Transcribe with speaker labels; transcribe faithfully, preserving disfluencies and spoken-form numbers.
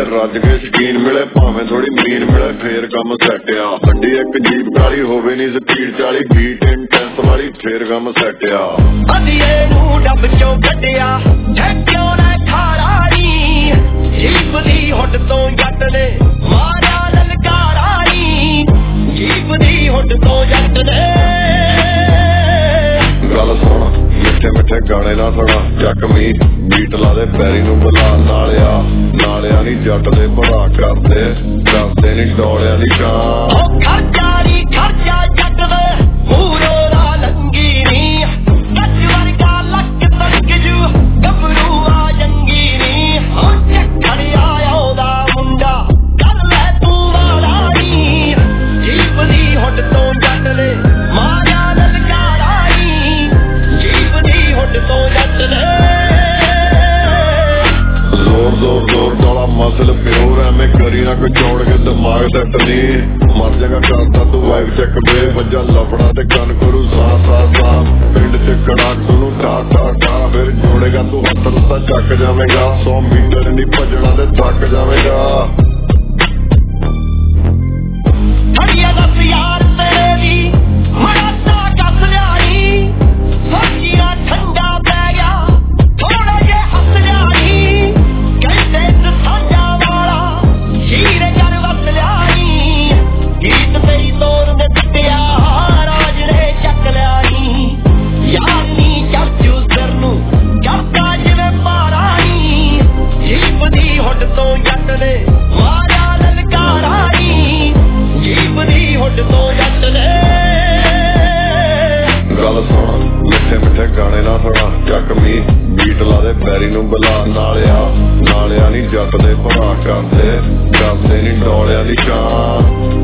Speaker 1: रज के शकीन मिले भावें थोड़ी मीन मिले फिर कम सैट आ गड्डी एक जीप काली होवे नी स्पीड चाली बीट इंटेंस वाली फिर कम सैट आ
Speaker 2: अदिए नू डब चों कड्डिया ठेक्यों ने खारा नी जीप दी हुड तो जट ने मारा ललकारा नी जीप दी हुड तो जट ने
Speaker 1: गल सुन मिठे मिठे गाने ना सुना जख्मी बीट ला दे पैरी नू बुला नालिया नालिया नी जट दे भरा करदे करदे नी डोलिया नी शान
Speaker 2: ओ खर्चा नी खर्चा जट दे मूरो ला लंगी नी कच वर्गा लक तक जू गबरू आ जंगी नी ओ चक्कर आया ओदा मुंडा कर ले तू वाला नी जीप दी हुड तो जट ले मारा ललकारा नी जीप दी हुड तो जट ले
Speaker 1: जोर जोर जोर डोला मसल प्योर है मैं करी ना कोई जोड़ के दिमाग सेट नहीं मर जाएगा करता तू वाइफ चेक बे वजा लफड़ा ते कन करू सा सा सा पिंड च कड़ाक सुनू ठा ठा ठा फिर जोड़ेगा तू हत्थ रस्ता चक जावेगा सौ मीटर नहीं भजना ते थक जावेगा
Speaker 2: हड़िया दस यार तेरे दी मराता कस लियाई सोचिया ठंडा पै गया थोड़ा जे हस लियाई कहते च साझा वाला हीरे कर वस लियाई गीत तेरी तोर ने दित्तिया राज ने चक लियाई यार नी चाचू सिर नू करदा जिवें पारा नी जीप दी हुड तो जट ने मारा ललकारा नी जीप दी हुड तो जट ने
Speaker 1: गल सुन मिठे मिठे गाने ना सुना जख्मी बीट ला दे पैरी नू बुला नालिया नालिया नी जट दे भरा करदे करदे नी डोलिया नी शान